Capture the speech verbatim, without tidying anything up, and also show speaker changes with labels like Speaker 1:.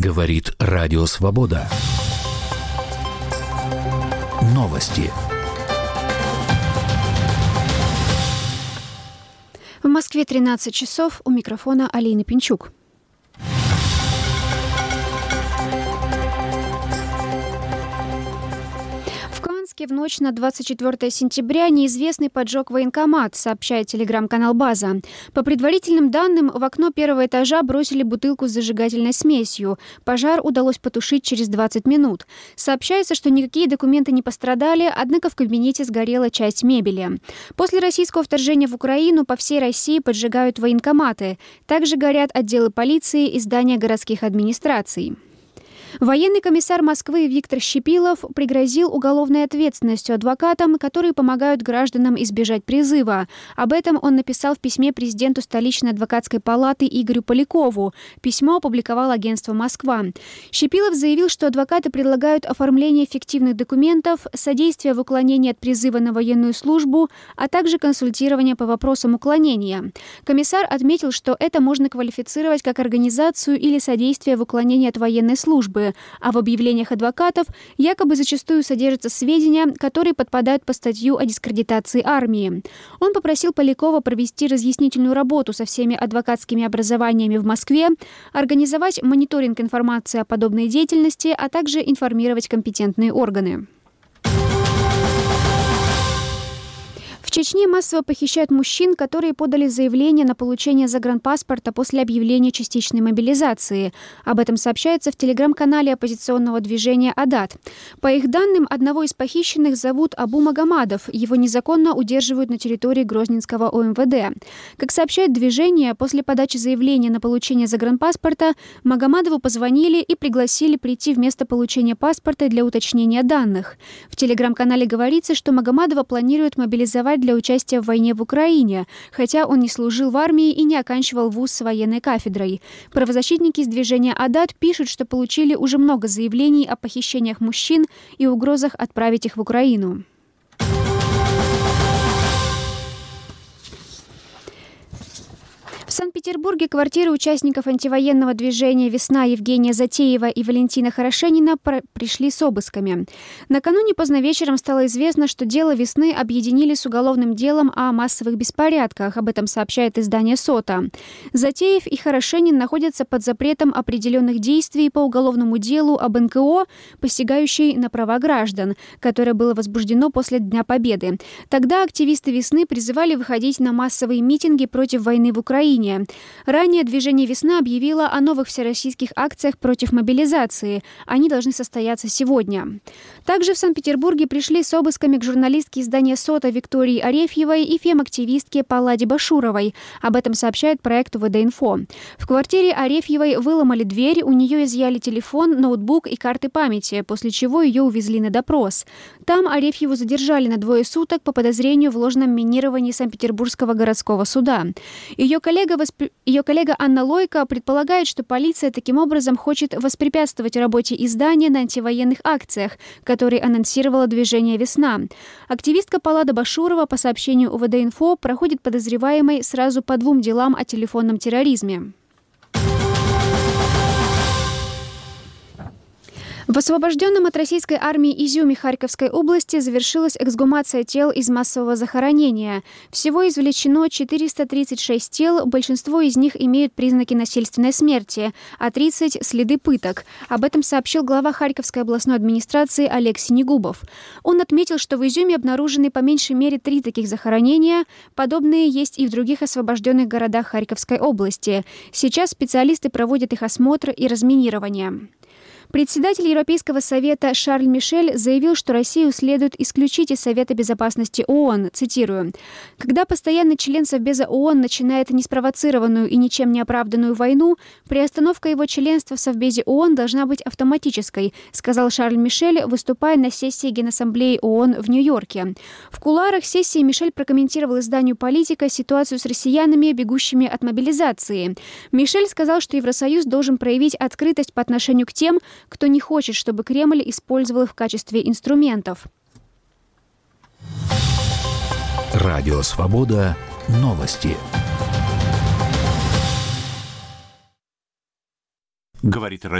Speaker 1: Говорит Радио Свобода. Новости.
Speaker 2: В Москве тринадцать часов. У микрофона Алина Пинчук. В ночь на двадцать четвёртое сентября неизвестный поджег военкомат, сообщает телеграм-канал «База». По предварительным данным, в окно первого этажа бросили бутылку с зажигательной смесью. Пожар удалось потушить через двадцать минут. Сообщается, что никакие документы не пострадали, однако в кабинете сгорела часть мебели. После российского вторжения в Украину по всей России поджигают военкоматы. Также горят отделы полиции и здания городских администраций. Военный комиссар Москвы Виктор Щепилов пригрозил уголовной ответственностью адвокатам, которые помогают гражданам избежать призыва. Об этом он написал в письме президенту столичной адвокатской палаты Игорю Полякову. Письмо опубликовало агентство «Москва». Щепилов заявил, что адвокаты предлагают оформление фиктивных документов, содействие в уклонении от призыва на военную службу, а также консультирование по вопросам уклонения. Комиссар отметил, что это можно квалифицировать как организацию или содействие в уклонении от военной службы. А в объявлениях адвокатов якобы зачастую содержатся сведения, которые подпадают по статью о дискредитации армии. Он попросил Полякова провести разъяснительную работу со всеми адвокатскими образованиями в Москве, организовать мониторинг информации о подобной деятельности, а также информировать компетентные органы. В Чечне массово похищают мужчин, которые подали заявление на получение загранпаспорта после объявления частичной мобилизации. Об этом сообщается в телеграм-канале оппозиционного движения «Адат». По их данным, одного из похищенных зовут Абу Магомадов. Его незаконно удерживают на территории Грозненского о эм вэ дэ. Как сообщает движение, после подачи заявления на получение загранпаспорта Магомадову позвонили и пригласили прийти в место получения паспорта для уточнения данных. В телеграм-канале говорится, что Магомадова планируют мобилизовать для участия в войне в Украине, хотя он не служил в армии и не оканчивал вуз с военной кафедрой. Правозащитники из движения «Адат» пишут, что получили уже много заявлений о похищениях мужчин и угрозах отправить их в Украину. В Санкт-Петербурге квартиры участников антивоенного движения «Весна» Евгения Затеева и Валентина Хорошенина пришли с обысками. Накануне поздно вечером стало известно, что дело «Весны» объединили с уголовным делом о массовых беспорядках. Об этом сообщает издание «Сота». Затеев и Хорошенин находятся под запретом определенных действий по уголовному делу об эн ка о, посягающей на права граждан, которое было возбуждено после Дня Победы. Тогда активисты «Весны» призывали выходить на массовые митинги против войны в Украине. Ранее движение «Весна» объявило о новых всероссийских акциях против мобилизации. Они должны состояться сегодня. Также в Санкт-Петербурге пришли с обысками к журналистке издания «Сота» Виктории Арефьевой и фем-активистке Палладе Башуровой. Об этом сообщает проект вэ дэ инфо. В квартире Арефьевой выломали дверь, у нее изъяли телефон, ноутбук и карты памяти, после чего ее увезли на допрос. Там Арефьеву задержали на двое суток по подозрению в ложном минировании Санкт-Петербургского городского суда. Ее коллега Восп... Ее коллега Анна Лойко предполагает, что полиция таким образом хочет воспрепятствовать работе издания на антивоенных акциях, которые анонсировало движение «Весна». Активистка Паллада Башурова, по сообщению вэ дэ инфо, проходит подозреваемой сразу по двум делам о телефонном терроризме. В освобожденном от российской армии Изюме Харьковской области завершилась эксгумация тел из массового захоронения. Всего извлечено четыреста тридцать шесть тел, большинство из них имеют признаки насильственной смерти, а тридцать – следы пыток. Об этом сообщил глава Харьковской областной администрации Олег Синегубов. Он отметил, что в Изюме обнаружены по меньшей мере три таких захоронения. Подобные есть и в других освобожденных городах Харьковской области. Сейчас специалисты проводят их осмотр и разминирование. Председатель Европейского совета Шарль Мишель заявил, что Россию следует исключить из Совета безопасности ООН. Цитирую. «Когда постоянный член Совбеза ООН начинает неспровоцированную и ничем не оправданную войну, приостановка его членства в Совбезе ООН должна быть автоматической», сказал Шарль Мишель, выступая на сессии Генассамблеи ООН в Нью-Йорке. В кулуарах сессии Мишель прокомментировал изданию «Политика» ситуацию с россиянами, бегущими от мобилизации. Мишель сказал, что Евросоюз должен проявить открытость по отношению к тем, кто не хочет, чтобы Кремль использовал их в качестве инструментов.
Speaker 1: Радио Свобода. Новости.
Speaker 3: Говорит